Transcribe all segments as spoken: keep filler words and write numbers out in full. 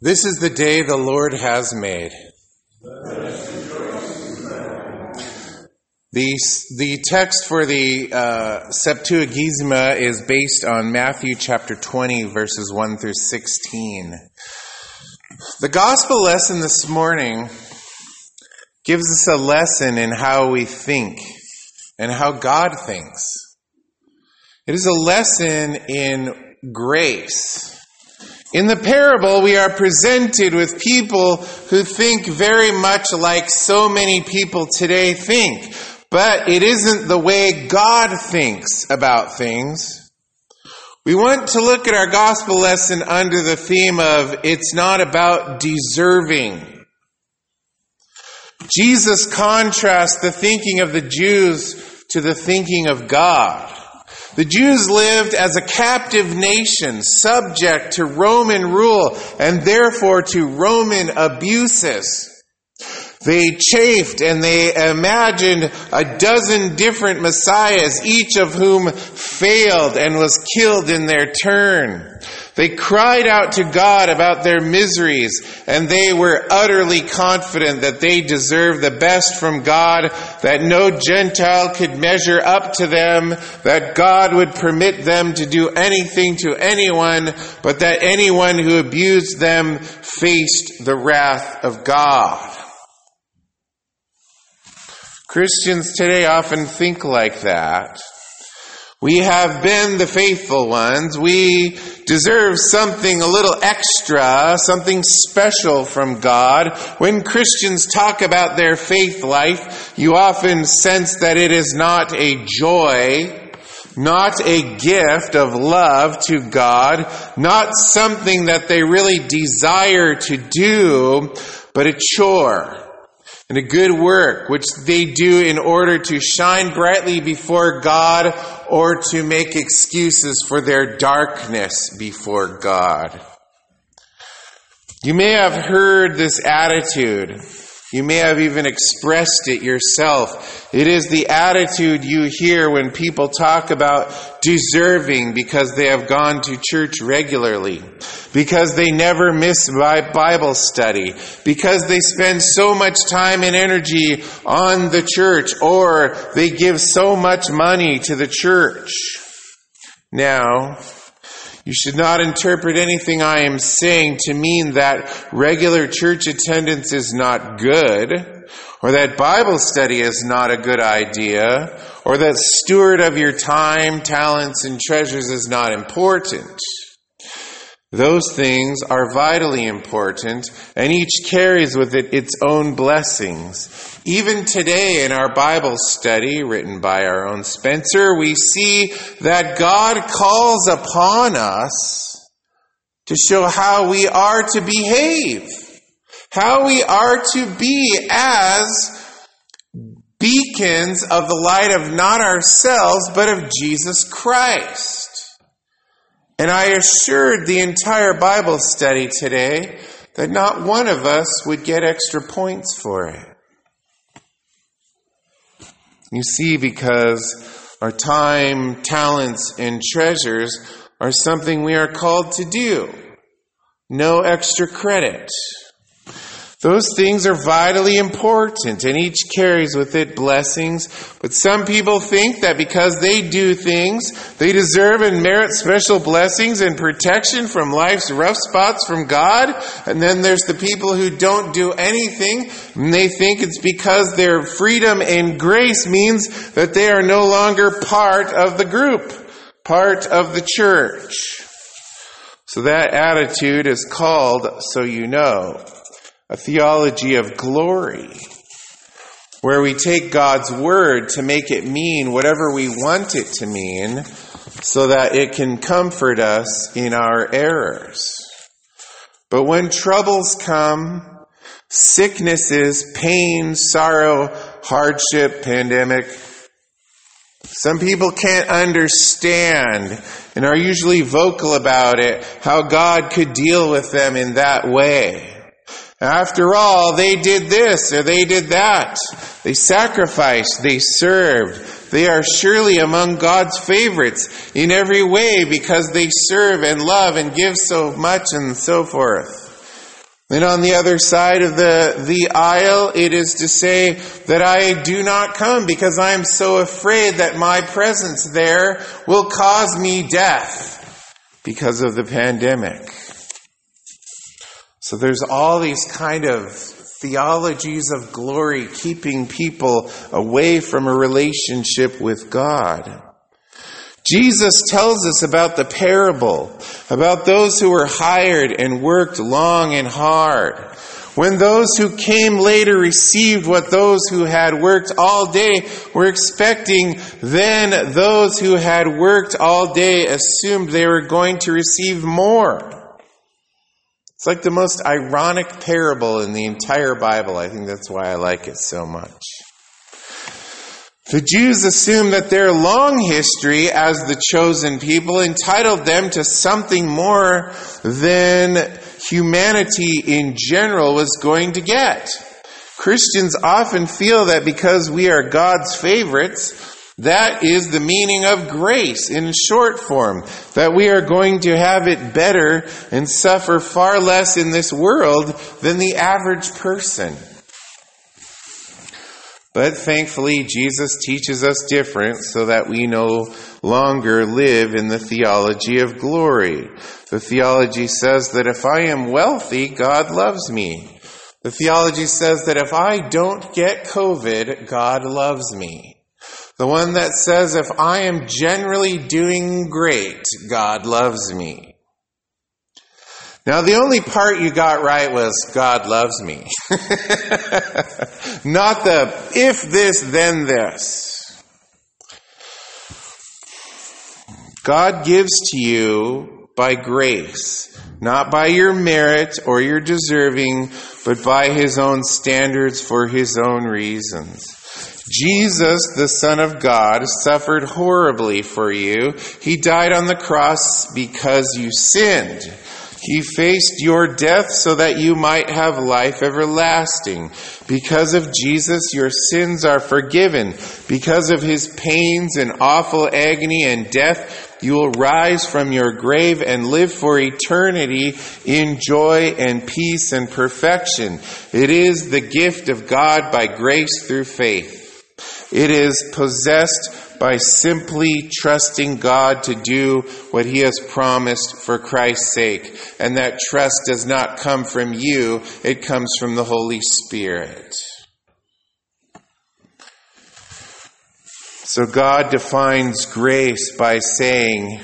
This is the day the Lord has made. The, the text for the uh, Septuagisma is based on Matthew chapter twenty, verses one through sixteen. The gospel lesson this morning gives us a lesson in how we think and how God thinks. It is a lesson in grace. In the parable, we are presented with people who think very much like so many people today think. But it isn't the way God thinks about things. We want to look at our gospel lesson under the theme of it's not about deserving. Jesus contrasts the thinking of the Jews to the thinking of God. The Jews lived as a captive nation, subject to Roman rule and therefore to Roman abuses. They chafed and they imagined a dozen different messiahs, each of whom failed and was killed in their turn. They cried out to God about their miseries, and they were utterly confident that they deserved the best from God, that no Gentile could measure up to them, that God would permit them to do anything to anyone, but that anyone who abused them faced the wrath of God. Christians today often think like that. We have been the faithful ones. We deserve something a little extra, something special from God. When Christians talk about their faith life, you often sense that it is not a joy, not a gift of love to God, not something that they really desire to do, but a chore and a good work, which they do in order to shine brightly before God or to make excuses for their darkness before God. You may have heard this attitude. You may have even expressed it yourself. It is the attitude you hear when people talk about deserving because they have gone to church regularly, because they never miss Bible study, because they spend so much time and energy on the church, or they give so much money to the church. Now, you should not interpret anything I am saying to mean that regular church attendance is not good, or that Bible study is not a good idea, or that steward of your time, talents, and treasures is not important. Those things are vitally important, and each carries with it its own blessings. Even today in our Bible study, written by our own Spencer, we see that God calls upon us to show how we are to behave, how we are to be as beacons of the light of not ourselves, but of Jesus Christ. And I assured the entire Bible study today that not one of us would get extra points for it. You see, because our time, talents, and treasures are something we are called to do. No extra credit. Those things are vitally important, and each carries with it blessings. But some people think that because they do things, they deserve and merit special blessings and protection from life's rough spots from God. And then there's the people who don't do anything, and they think it's because their freedom and grace means that they are no longer part of the group, part of the church. So that attitude is called, so you know, a theology of glory, where we take God's word to make it mean whatever we want it to mean so that it can comfort us in our errors. But when troubles come, sicknesses, pain, sorrow, hardship, pandemic, some people can't understand and are usually vocal about it, how God could deal with them in that way. After all, they did this or they did that. They sacrificed, they served. They are surely among God's favorites in every way because they serve and love and give so much and so forth. And on the other side of the, the aisle, it is to say that I do not come because I am so afraid that my presence there will cause me death because of the pandemic. So there's all these kind of theologies of glory keeping people away from a relationship with God. Jesus tells us about the parable, about those who were hired and worked long and hard. When those who came later received what those who had worked all day were expecting, then those who had worked all day assumed they were going to receive more. It's like the most ironic parable in the entire Bible. I think that's why I like it so much. The Jews assumed that their long history as the chosen people entitled them to something more than humanity in general was going to get. Christians often feel that because we are God's favorites, that is the meaning of grace in short form, that we are going to have it better and suffer far less in this world than the average person. But thankfully, Jesus teaches us different so that we no longer live in the theology of glory. The theology says that if I am wealthy, God loves me. The theology says that if I don't get COVID, God loves me. The one that says if I am generally doing great, God loves me. Now, the only part you got right was God loves me. Not the if this, then this. God gives to you by grace, not by your merit or your deserving, but by his own standards for his own reasons. Jesus, the Son of God, suffered horribly for you. He died on the cross because you sinned. He faced your death so that you might have life everlasting. Because of Jesus, your sins are forgiven. Because of his pains and awful agony and death, you will rise from your grave and live for eternity in joy and peace and perfection. It is the gift of God by grace through faith. It is possessed by simply trusting God to do what he has promised for Christ's sake. And that trust does not come from you, it comes from the Holy Spirit. So God defines grace by saying,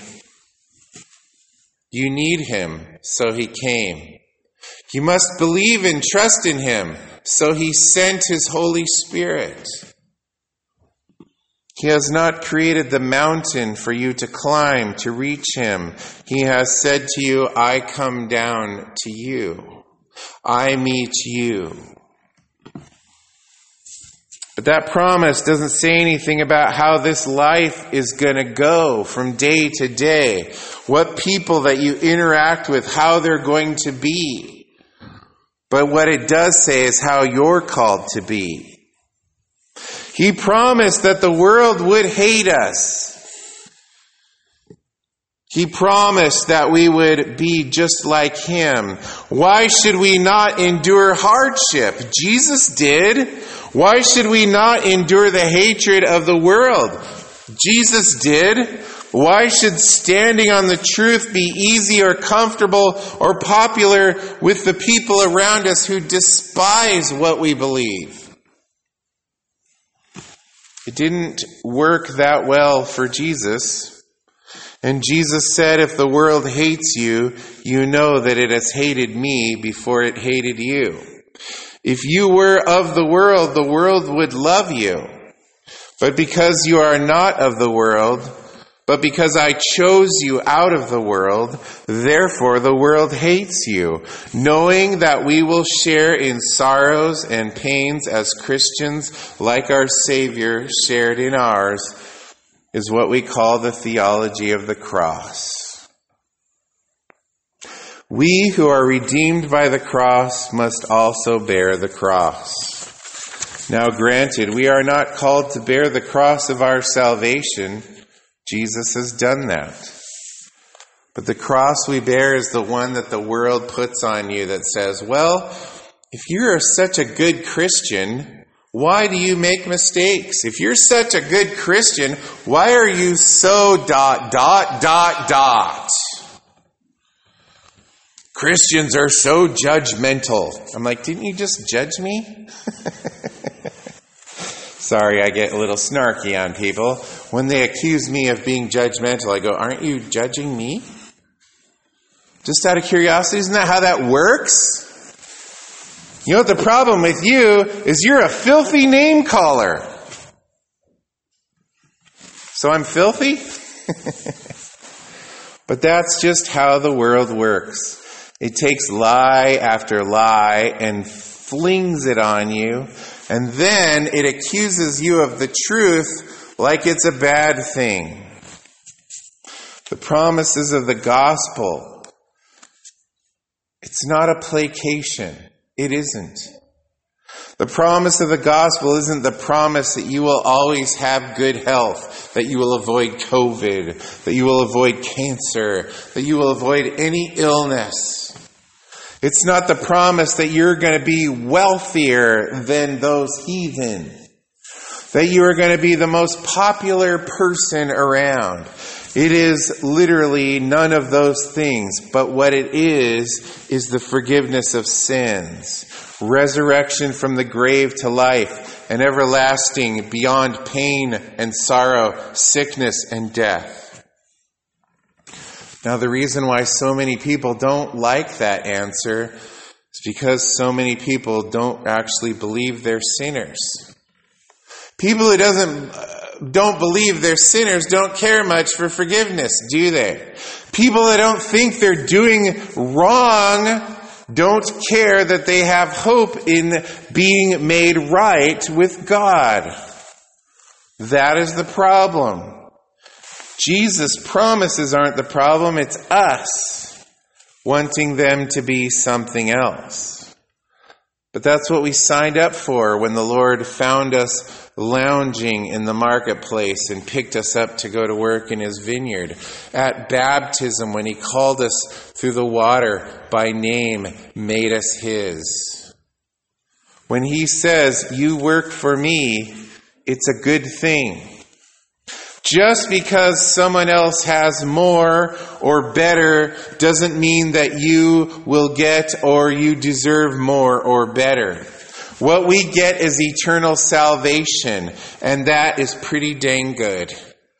you need him, so he came. You must believe and trust in him, so he sent his Holy Spirit. He has not created the mountain for you to climb to reach him. He has said to you, I come down to you. I meet you. But that promise doesn't say anything about how this life is going to go from day to day. What people that you interact with, how they're going to be. But what it does say is how you're called to be. He promised that the world would hate us. He promised that we would be just like him. Why should we not endure hardship? Jesus did. Why should we not endure the hatred of the world? Jesus did. Why should standing on the truth be easy or comfortable or popular with the people around us who despise what we believe? It didn't work that well for Jesus. And Jesus said, if the world hates you, you know that it has hated me before it hated you. If you were of the world, the world would love you. But because you are not of the world, but because I chose you out of the world, therefore the world hates you, knowing that we will share in sorrows and pains as Christians, like our Savior shared in ours, is what we call the theology of the cross. We who are redeemed by the cross must also bear the cross. Now granted, we are not called to bear the cross of our salvation. Jesus has done that. But the cross we bear is the one that the world puts on you that says, well, if you're such a good Christian, why do you make mistakes? If you're such a good Christian, why are you so dot, dot, dot, dot? Christians are so judgmental. I'm like, didn't you just judge me? Sorry, I get a little snarky on people. When they accuse me of being judgmental, I go, aren't you judging me? Just out of curiosity, isn't that how that works? You know what the problem with you is you're a filthy name caller. So I'm filthy? But that's just how the world works. It takes lie after lie and flings it on you, and then it accuses you of the truth like it's a bad thing. The promises of the gospel, it's not a placation. It isn't. The promise of the gospel isn't the promise that you will always have good health, that you will avoid COVID, that you will avoid cancer, that you will avoid any illness. It's not the promise that you're going to be wealthier than those heathen, that you are going to be the most popular person around. It is literally none of those things, but what it is, is the forgiveness of sins, resurrection from the grave to life, and everlasting beyond pain and sorrow, sickness and death. Now, the reason why so many people don't like that answer is because so many people don't actually believe they're sinners. People who doesn't don't believe they're sinners don't care much for forgiveness, do they? People that don't think they're doing wrong don't care that they have hope in being made right with God. That is the problem. Jesus' promises aren't the problem, it's us wanting them to be something else. But that's what we signed up for when the Lord found us lounging in the marketplace and picked us up to go to work in His vineyard. At baptism, when He called us through the water by name, made us His. When He says, you work for me, it's a good thing. Just because someone else has more or better doesn't mean that you will get or you deserve more or better. What we get is eternal salvation, and that is pretty dang good.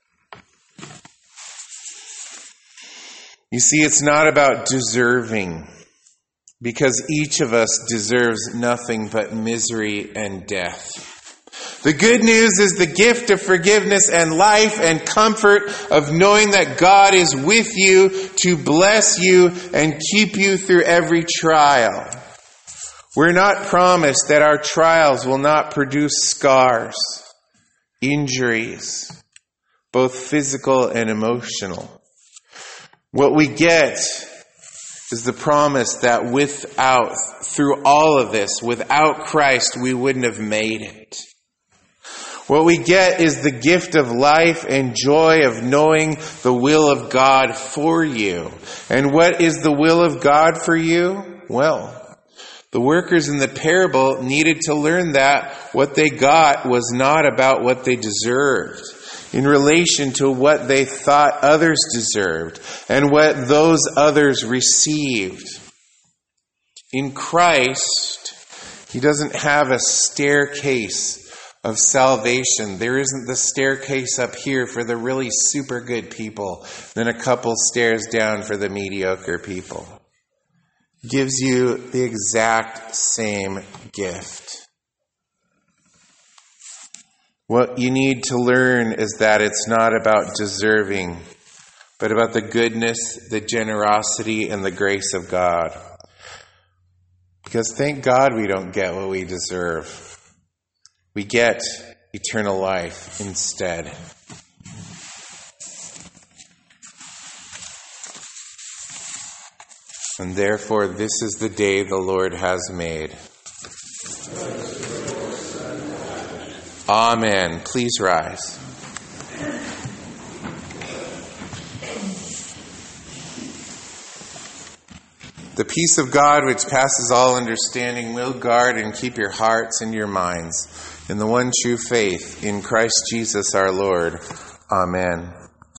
You see, it's not about deserving, because each of us deserves nothing but misery and death. The good news is the gift of forgiveness and life and comfort of knowing that God is with you to bless you and keep you through every trial. We're not promised that our trials will not produce scars, injuries, both physical and emotional. What we get is the promise that without, through all of this, without Christ, we wouldn't have made it. What we get is the gift of life and joy of knowing the will of God for you. And what is the will of God for you? Well, the workers in the parable needed to learn that what they got was not about what they deserved in relation to what they thought others deserved and what those others received. In Christ, He doesn't have a staircase of salvation. There isn't the staircase up here for the really super good people, then a couple stairs down for the mediocre people. Gives you the exact same gift. What you need to learn is that it's not about deserving, but about the goodness, the generosity, and the grace of God. Because thank God we don't get what we deserve. We get eternal life instead. And therefore, this is the day the Lord has made. Amen. Please rise. The peace of God, which passes all understanding, will guard and keep your hearts and your minds in the one true faith in Christ Jesus our Lord. Amen.